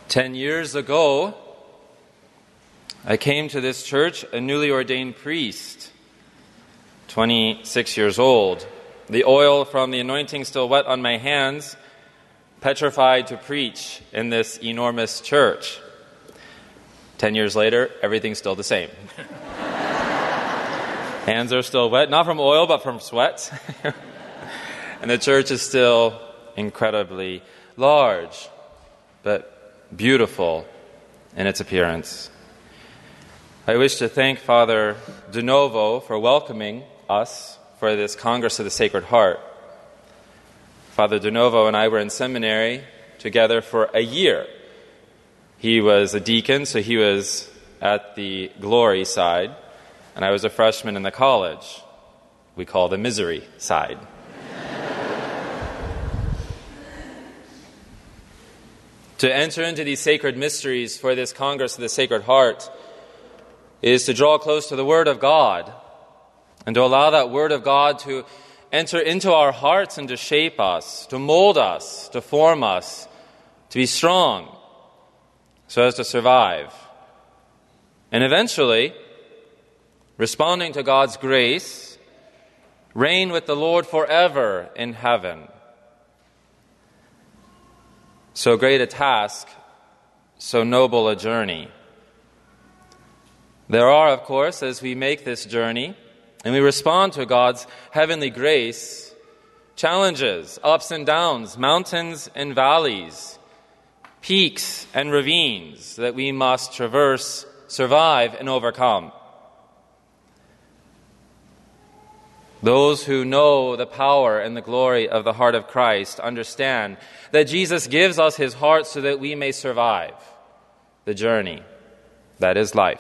10 years ago, I came to this church a newly ordained priest, 26 years old. The oil from the anointing still wet on my hands, petrified to preach in this enormous church. 10 years later, everything's still the same. Hands are still wet, not from oil, but from sweat. And the church is still incredibly large, but beautiful in its appearance. I wish to thank Father DeNovo for welcoming us for this Congress of the Sacred Heart. Father DeNovo and I were in seminary together for a year. He was a deacon, so he was at the glory side, and I was a freshman in the college. We call the misery side. To enter into these sacred mysteries for this Congress of the Sacred Heart is to draw close to the Word of God and to allow that Word of God to enter into our hearts and to shape us, to mold us, to form us, to be strong so as to survive. And eventually, responding to God's grace, reign with the Lord forever in heaven. So great a task, so noble a journey. There are, of course, as we make this journey and we respond to God's heavenly grace, challenges, ups and downs, mountains and valleys, peaks and ravines that we must traverse, survive, and overcome. Those who know the power and the glory of the heart of Christ understand that Jesus gives us his heart so that we may survive the journey that is life.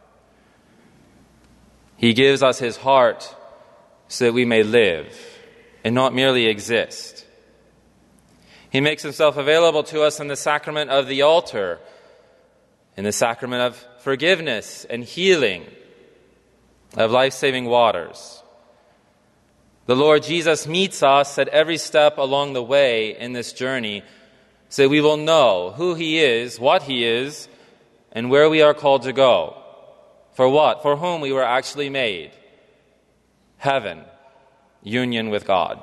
He gives us his heart so that we may live and not merely exist. He makes himself available to us in the sacrament of the altar, in the sacrament of forgiveness and healing, of life-saving waters. The Lord Jesus meets us at every step along the way in this journey so that we will know who he is, what he is, and where we are called to go. For what? For whom we were actually made. Heaven, union with God.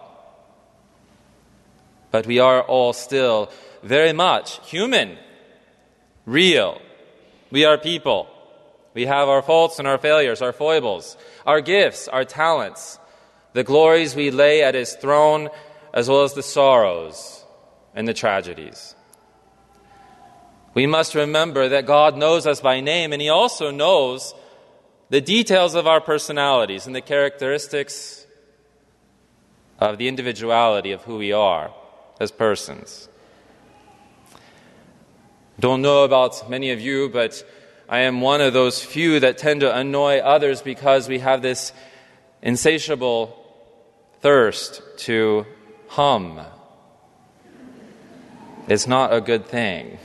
But we are all still very much human, real. We are people. We have our faults and our failures, our foibles, our gifts, our talents, the glories we lay at his throne, as well as the sorrows and the tragedies. We must remember that God knows us by name, and he also knows the details of our personalities and the characteristics of the individuality of who we are as persons. Don't know about many of you, but I am one of those few that tend to annoy others because we have this insatiable thirst to hum. It's not a good thing.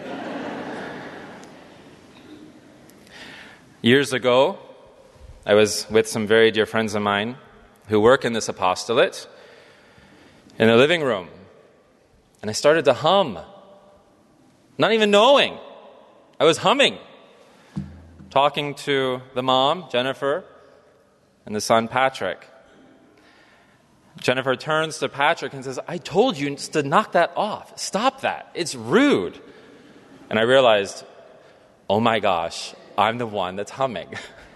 Years ago, I was with some very dear friends of mine who work in this apostolate in the living room. And I started to hum, not even knowing. I was humming, talking to the mom, Jennifer, and the son, Patrick. Jennifer turns to Patrick and says, "I told you to knock that off. Stop that. It's rude." And I realized, oh my gosh, I'm the one that's humming.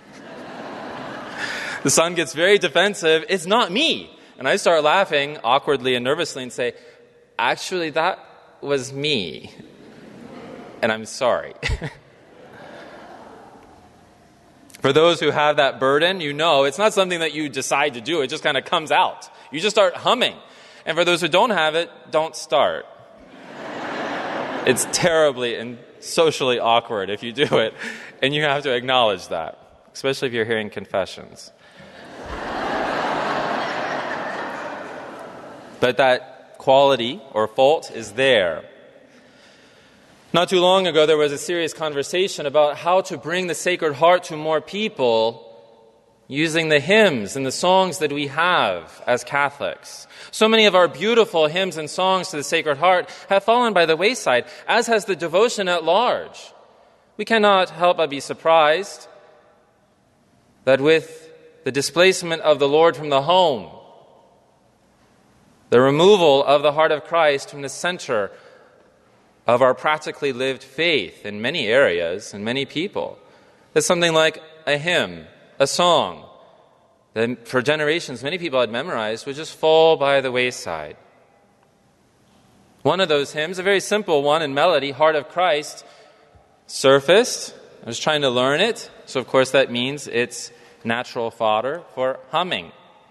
The son gets very defensive. It's not me. And I start laughing awkwardly and nervously and say, "Actually, that was me. And I'm sorry." For those who have that burden, you know it's not something that you decide to do. It just kind of comes out. You just start humming. And for those who don't have it, don't start. It's terribly and socially awkward if you do it. And you have to acknowledge that, especially if you're hearing confessions. But that quality or fault is there. Not too long ago, there was a serious conversation about how to bring the Sacred Heart to more people using the hymns and the songs that we have as Catholics. So many of our beautiful hymns and songs to the Sacred Heart have fallen by the wayside, as has the devotion at large. We cannot help but be surprised that with the displacement of the Lord from the home, the removal of the heart of Christ from the center of our practically lived faith in many areas and many people, that something like a hymn, a song, that for generations many people had memorized would just fall by the wayside. One of those hymns, a very simple one in melody, Heart of Christ, surfaced. I was trying to learn it, so of course that means it's natural fodder for humming.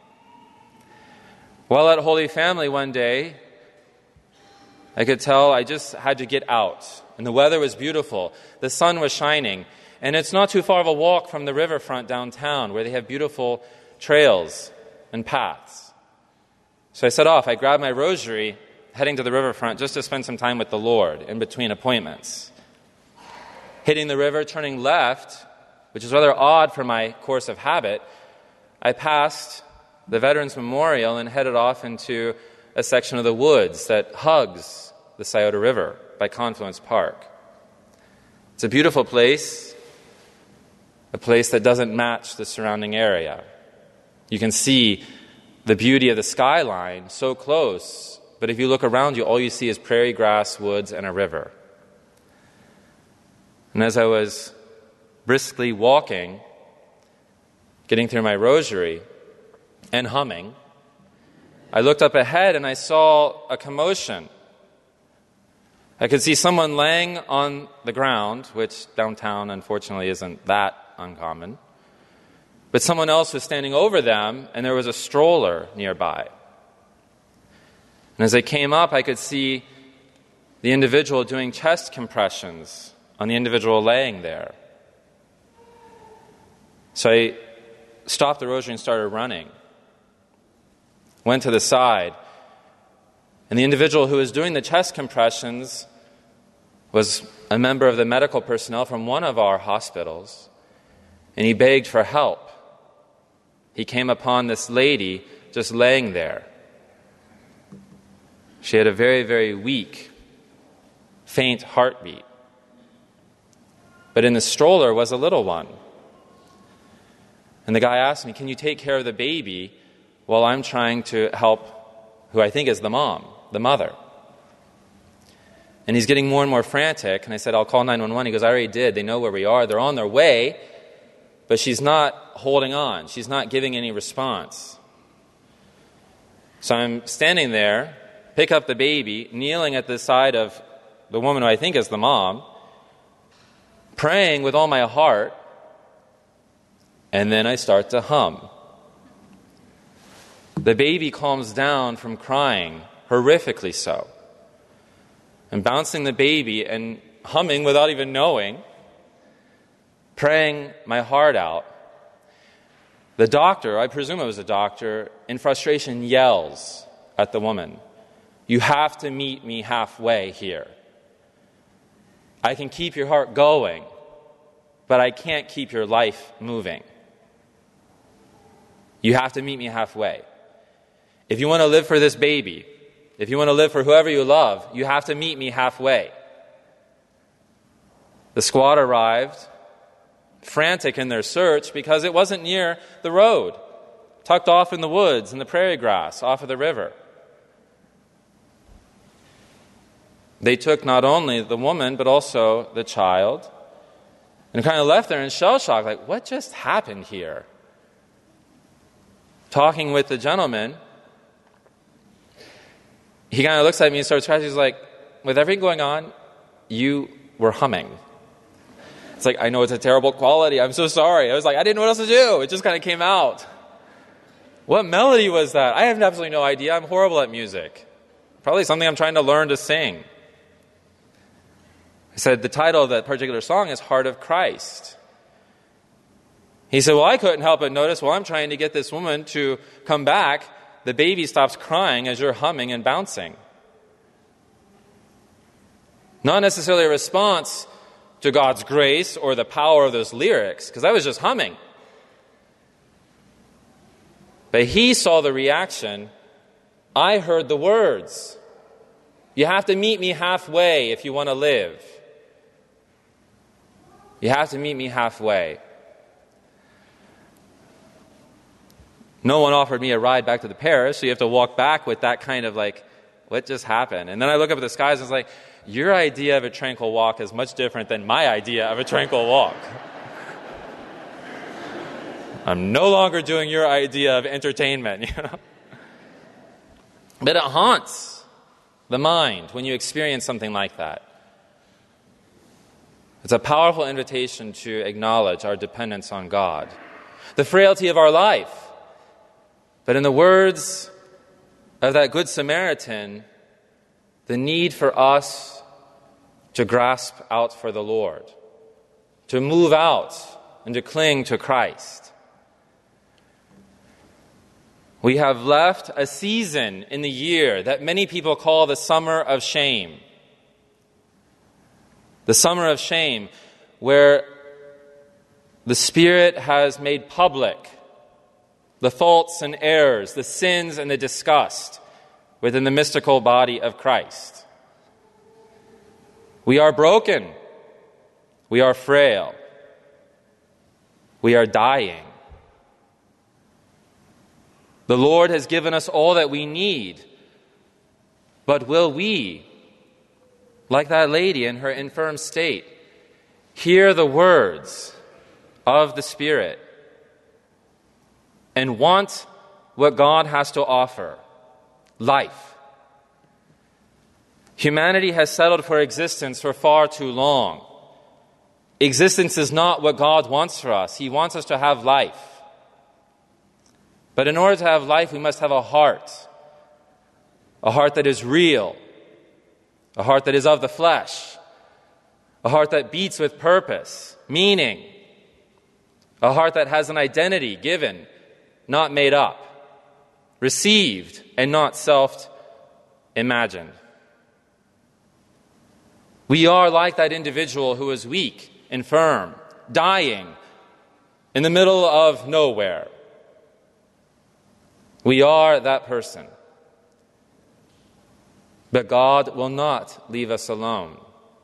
While at Holy Family one day, I could tell I just had to get out. And the weather was beautiful. The sun was shining. And it's not too far of a walk from the riverfront downtown where they have beautiful trails and paths. So I set off. I grabbed my rosary, heading to the riverfront just to spend some time with the Lord in between appointments. Hitting the river, turning left, which is rather odd for my course of habit, I passed the Veterans Memorial and headed off into a section of the woods that hugs the Scioto River by Confluence Park. It's a beautiful place, a place that doesn't match the surrounding area. You can see the beauty of the skyline so close, but if you look around you, all you see is prairie grass, woods, and a river. And as I was briskly walking, getting through my rosary, and humming, I looked up ahead and I saw a commotion. I could see someone laying on the ground, which downtown unfortunately isn't that uncommon, but someone else was standing over them and there was a stroller nearby. And as I came up, I could see the individual doing chest compressions on the individual laying there. So I stopped the rosary and started running. Went to the side, and the individual who was doing the chest compressions was a member of the medical personnel from one of our hospitals, and he begged for help. He came upon this lady just laying there. She had a very, very weak, faint heartbeat. But in the stroller was a little one. And the guy asked me, "Can you take care of the baby while I'm trying to help who I think is the mom, the mother?" And he's getting more and more frantic, and I said, "I'll call 911. He goes, "I already did. They know where we are. They're on their way, but she's not holding on. She's not giving any response." So I'm standing there, pick up the baby, kneeling at the side of the woman who I think is the mom, praying with all my heart, and then I start to hum. The baby calms down from crying, horrifically so. And bouncing the baby and humming without even knowing, praying my heart out. The doctor, I presume it was a doctor, in frustration yells at the woman, "You have to meet me halfway here. I can keep your heart going, but I can't keep your life moving. You have to meet me halfway. If you want to live for this baby, if you want to live for whoever you love, you have to meet me halfway." The squad arrived, frantic in their search because it wasn't near the road, tucked off in the woods and the prairie grass off of the river. They took not only the woman but also the child and kind of left there in shell shock, like, what just happened here? Talking with the gentleman, he kind of looks at me and starts scratching. He's like, "With everything going on, you were humming." It's like, "I know it's a terrible quality. I'm so sorry." I was like, I didn't know what else to do. It just kind of came out. What melody was that? I have absolutely no idea. I'm horrible at music. Probably something I'm trying to learn to sing. I said, the title of that particular song is Heart of Christ. He said, well, I couldn't help but notice while I'm trying to get this woman to come back, the baby stops crying as you're humming and bouncing. Not necessarily a response to God's grace or the power of those lyrics, because I was just humming. But he saw the reaction. I heard the words. You have to meet me halfway if you want to live. You have to meet me halfway. No one offered me a ride back to the parish, so you have to walk back with that kind of like, what just happened? And then I look up at the skies and it's like, your idea of a tranquil walk is much different than my idea of a tranquil walk. I'm no longer doing your idea of entertainment, you know? But it haunts the mind when you experience something like that. It's a powerful invitation to acknowledge our dependence on God, the frailty of our life. But in the words of that Good Samaritan, the need for us to grasp out for the Lord, to move out and to cling to Christ. We have left a season in the year that many people call the summer of shame. The summer of shame, where the Spirit has made public the faults and errors, the sins and the disgust within the mystical body of Christ. We are broken. We are frail. We are dying. The Lord has given us all that we need, but will we, like that lady in her infirm state, hear the words of the Spirit and want what God has to offer? Life. Humanity has settled for existence for far too long. Existence is not what God wants for us. He wants us to have life. But in order to have life, we must have a heart that is real, a heart that is of the flesh, a heart that beats with purpose, meaning, a heart that has an identity given, not made up, received and not self-imagined. We are like that individual who is weak, infirm, dying, in the middle of nowhere. We are that person. But God will not leave us alone.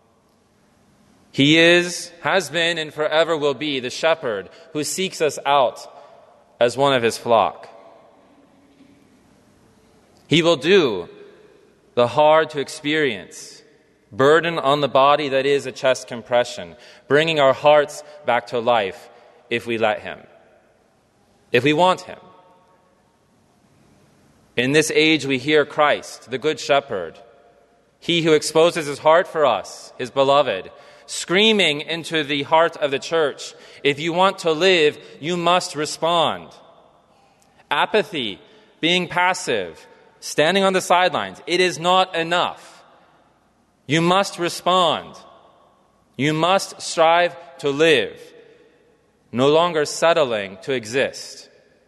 He is, has been, and forever will be the shepherd who seeks us out as one of his flock. He will do the hard to experience burden on the body that is a chest compression, bringing our hearts back to life if we let him, if we want him. In this age we hear Christ, the Good Shepherd, he who exposes his heart for us, his beloved, screaming into the heart of the church, if you want to live, you must respond. Apathy, being passive, standing on the sidelines, it is not enough. You must respond. You must strive to live, no longer settling to exist.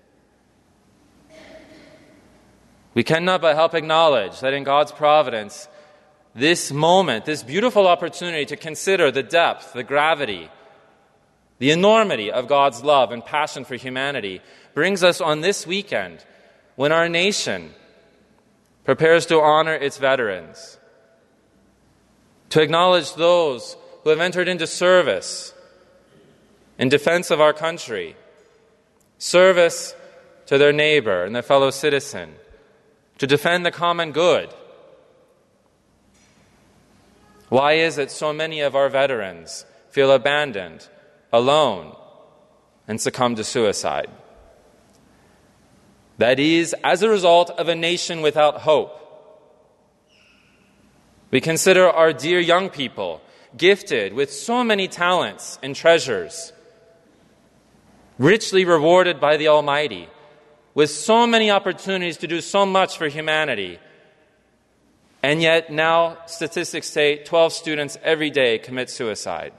We cannot but help acknowledge that in God's providence, this moment, this beautiful opportunity to consider the depth, the gravity, the enormity of God's love and passion for humanity brings us on this weekend when our nation prepares to honor its veterans, to acknowledge those who have entered into service in defense of our country, service to their neighbor and their fellow citizen, to defend the common good. Why is it so many of our veterans feel abandoned, alone, and succumb to suicide? That is as a result of a nation without hope. We consider our dear young people, gifted with so many talents and treasures, richly rewarded by the Almighty, with so many opportunities to do so much for humanity. And yet now statistics say 12 students every day commit suicide.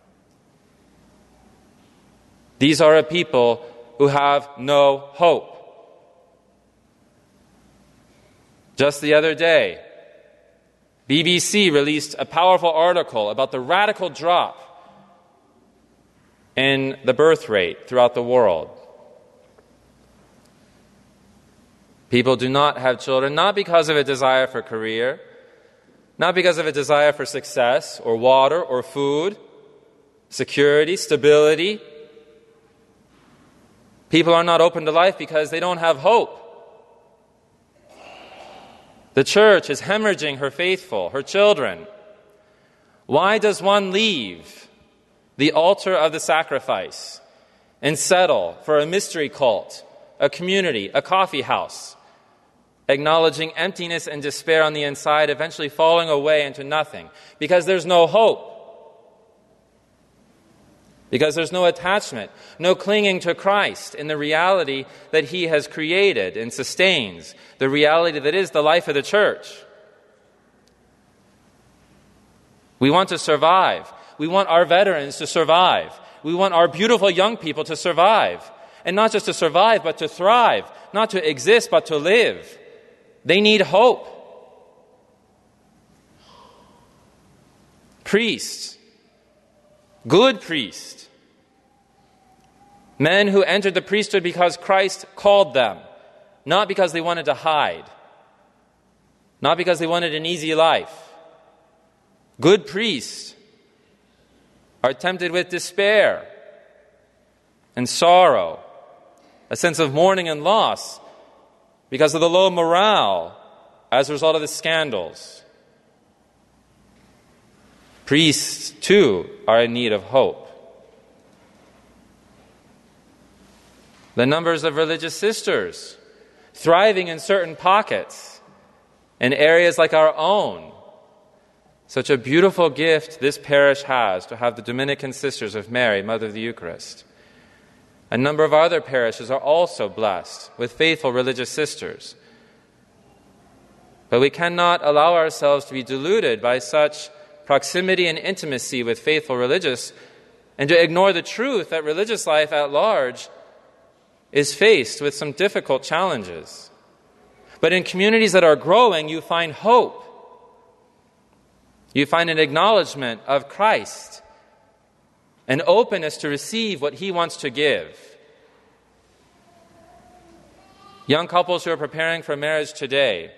These are a people who have no hope. Just the other day, BBC released a powerful article about the radical drop in the birth rate throughout the world. People do not have children, not because of a desire for career, not because of a desire for success or water or food, security, stability. People are not open to life because they don't have hope. The church is hemorrhaging her faithful, her children. Why does one leave the altar of the sacrifice and settle for a mystery cult, a community, a coffee house, acknowledging emptiness and despair on the inside, eventually falling away into nothing? Because there's no hope. Because there's no attachment, no clinging to Christ in the reality that He has created and sustains, the reality that is the life of the church. We want to survive. We want our veterans to survive. We want our beautiful young people to survive. And not just to survive, but to thrive. Not to exist, but to live. They need hope. Priests, good priests, men who entered the priesthood because Christ called them, not because they wanted to hide, not because they wanted an easy life. Good priests are tempted with despair and sorrow, a sense of mourning and loss because of the low morale as a result of the scandals. Priests, too, are in need of hope. The numbers of religious sisters thriving in certain pockets in areas like our own. Such a beautiful gift this parish has to have the Dominican Sisters of Mary, Mother of the Eucharist. A number of other parishes are also blessed with faithful religious sisters. But we cannot allow ourselves to be deluded by such proximity and intimacy with faithful religious and to ignore the truth that religious life at large is faced with some difficult challenges. But in communities that are growing, you find hope. You find an acknowledgement of Christ, an openness to receive what He wants to give. Young couples who are preparing for marriage today,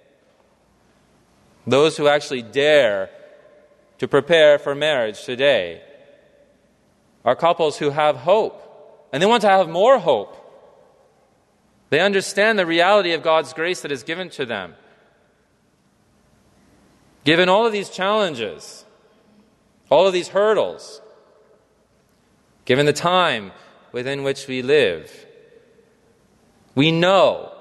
those who actually dare to prepare for marriage today, are couples who have hope, and they want to have more hope. They understand the reality of God's grace that is given to them. Given all of these challenges, all of these hurdles, given the time within which we live, we know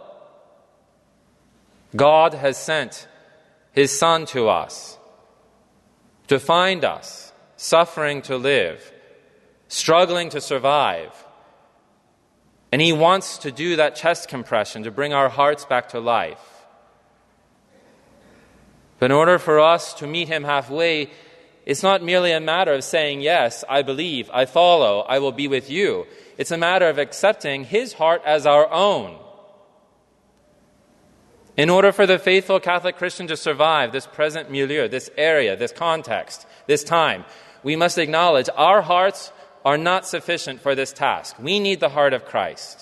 God has sent His Son to us to find us suffering to live, struggling to survive. And He wants to do that chest compression to bring our hearts back to life. But in order for us to meet Him halfway, it's not merely a matter of saying, yes, I believe, I follow, I will be with you. It's a matter of accepting His heart as our own. In order for the faithful Catholic Christian to survive this present milieu, this area, this context, this time, we must acknowledge our hearts are not sufficient for this task. We need the heart of Christ.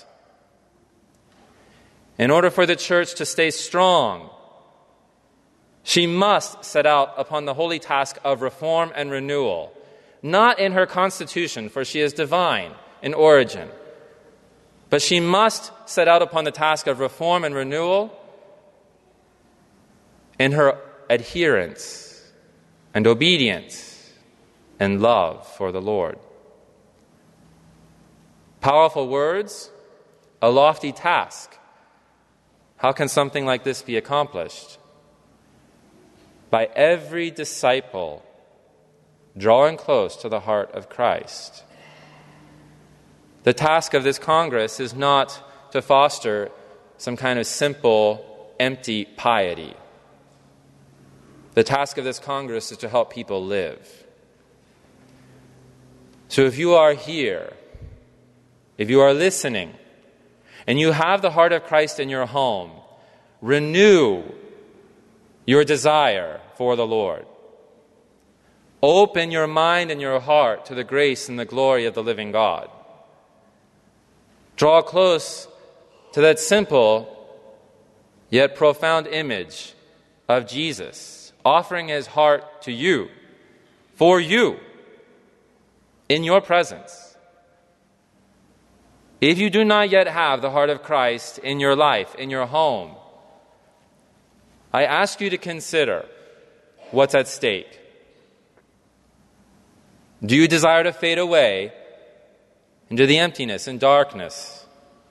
In order for the church to stay strong, she must set out upon the holy task of reform and renewal, not in her constitution, for she is divine in origin, but she must set out upon the task of reform and renewal in her adherence and obedience and love for the Lord. Powerful words, a lofty task. How can something like this be accomplished? By every disciple drawing close to the heart of Christ. The task of this Congress is not to foster some kind of simple, empty piety. The task of this Congress is to help people live. So if you are here, if you are listening, and you have the heart of Christ in your home, renew your desire for the Lord. Open your mind and your heart to the grace and the glory of the living God. Draw close to that simple yet profound image of Jesus, offering his heart to you, for you, in your presence. If you do not yet have the heart of Christ in your life, in your home, I ask you to consider what's at stake. Do you desire to fade away into the emptiness and darkness?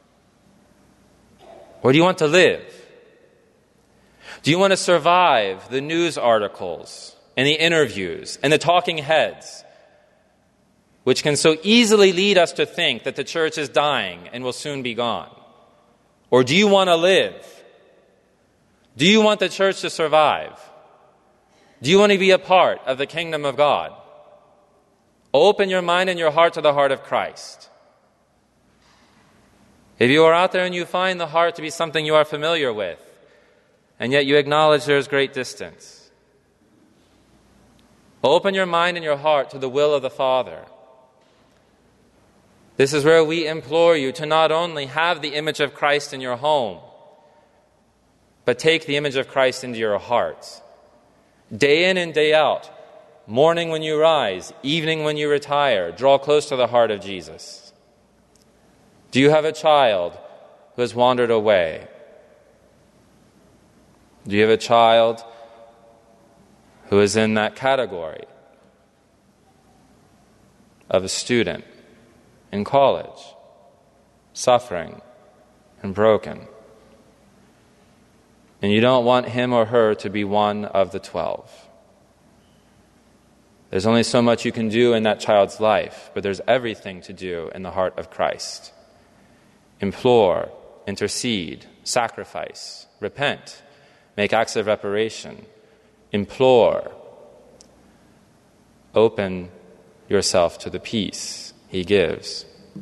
Or do you want to live? Do you want to survive the news articles and the interviews and the talking heads, which can so easily lead us to think that the church is dying and will soon be gone? Or do you want to live? Do you want the church to survive? Do you want to be a part of the kingdom of God? Open your mind and your heart to the heart of Christ. If you are out there and you find the heart to be something you are familiar with, and yet you acknowledge there is great distance, open your mind and your heart to the will of the Father. This is where we implore you to not only have the image of Christ in your home, but take the image of Christ into your heart. Day in and day out, morning when you rise, evening when you retire, draw close to the heart of Jesus. Do you have a child who has wandered away? Do you have a child who is in that category of a student in college, suffering and broken? And you don't want him or her to be one of the 12. There's only so much you can do in that child's life, but there's everything to do in the heart of Christ. Implore, intercede, sacrifice, repent, make acts of reparation, implore. Open yourself to the peace he gives.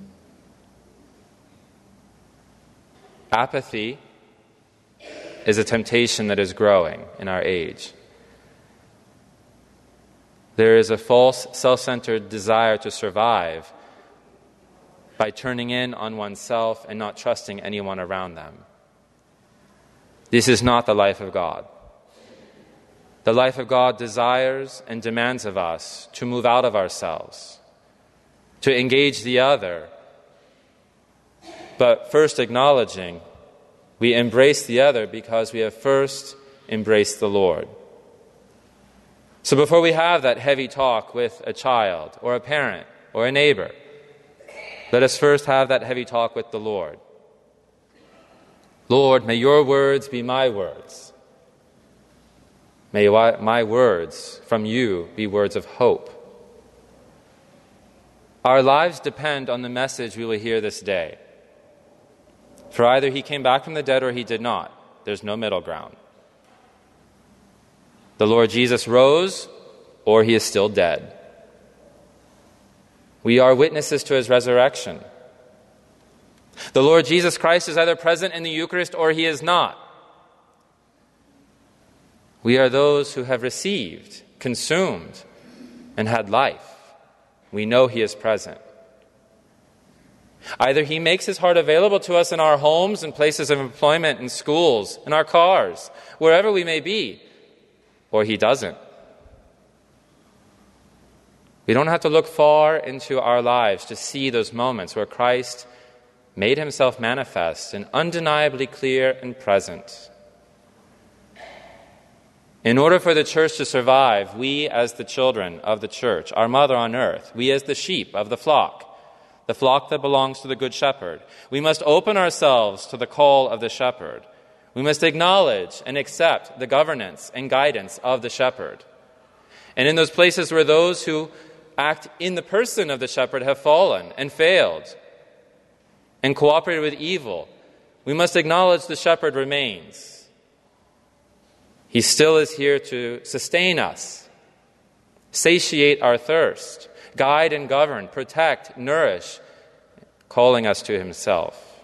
Apathy is a temptation that is growing in our age. There is a false, self-centered desire to survive by turning in on oneself and not trusting anyone around them. This is not the life of God. The life of God desires and demands of us to move out of ourselves, to engage the other, but first acknowledging we embrace the other because we have first embraced the Lord. So before we have that heavy talk with a child or a parent or a neighbor, let us first have that heavy talk with the Lord. Lord, may your words be my words. May my words from you be words of hope. Our lives depend on the message we will hear this day. For either he came back from the dead or he did not. There's no middle ground. The Lord Jesus rose or he is still dead. We are witnesses to his resurrection. The Lord Jesus Christ is either present in the Eucharist or he is not. We are those who have received, consumed, and had life. We know he is present. Either he makes his heart available to us in our homes and places of employment, in schools, in our cars, wherever we may be, or he doesn't. We don't have to look far into our lives to see those moments where Christ made himself manifest and undeniably clear and present. In order for the church to survive, we as the children of the church, our mother on earth, we as the sheep of the flock that belongs to the Good Shepherd, we must open ourselves to the call of the shepherd. We must acknowledge and accept the governance and guidance of the shepherd. And in those places where those who act in the person of the shepherd have fallen and failed and cooperated with evil, we must acknowledge the shepherd remains. He still is here to sustain us, satiate our thirst, guide and govern, protect, nourish, calling us to himself.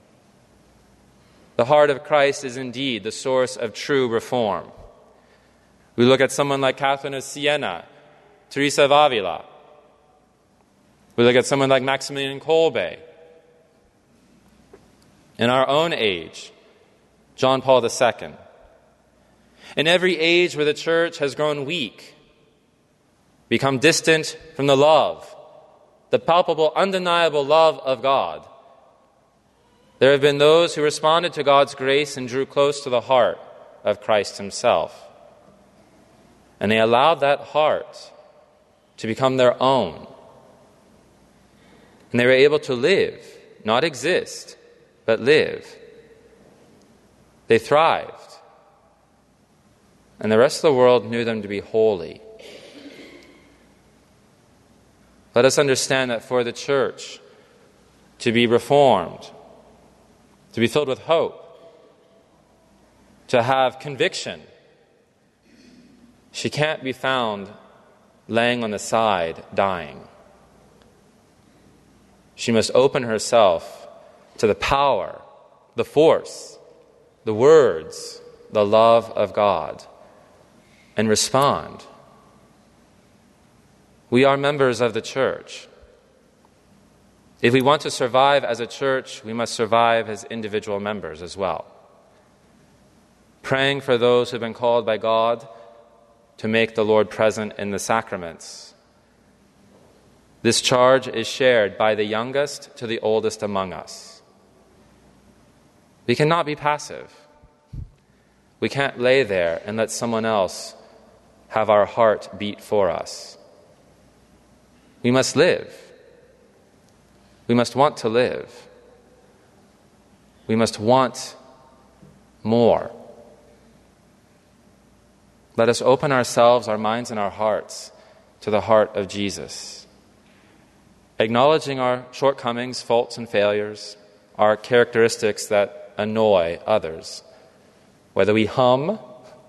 The heart of Christ is indeed the source of true reform. We look at someone like Catherine of Siena, Teresa of Avila. We look at someone like Maximilian Kolbe. In our own age, John Paul II. In every age where the church has grown weak, become distant from the love, the palpable, undeniable love of God, there have been those who responded to God's grace and drew close to the heart of Christ himself. And they allowed that heart to become their own. And they were able to live, not exist, but live. They thrived. And the rest of the world knew them to be holy. Let us understand that for the church to be reformed, to be filled with hope, to have conviction, she can't be found laying on the side, dying. She must open herself to the power, the force, the words, the love of God, and respond. We are members of the church. If we want to survive as a church, we must survive as individual members as well. Praying for those who have been called by God to make the Lord present in the sacraments. This charge is shared by the youngest to the oldest among us. We cannot be passive. We can't lay there and let someone else have our heart beat for us. We must live. We must want to live. We must want more. Let us open ourselves, our minds, and our hearts to the heart of Jesus, acknowledging our shortcomings, faults, and failures, our characteristics that annoy others, whether we hum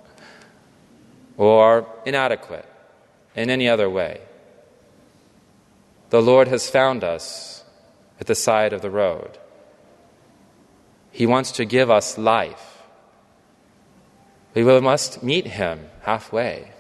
or are inadequate in any other way. The Lord has found us at the side of the road. He wants to give us life. We must meet him halfway.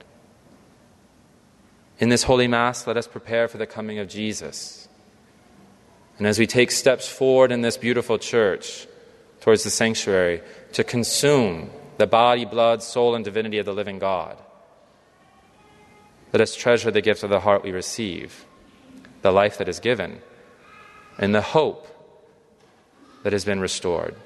In this Holy Mass, let us prepare for the coming of Jesus. And as we take steps forward in this beautiful church towards the sanctuary to consume the body, blood, soul, and divinity of the living God, let us treasure the gift of the heart we receive, the life that is given, and the hope that has been restored.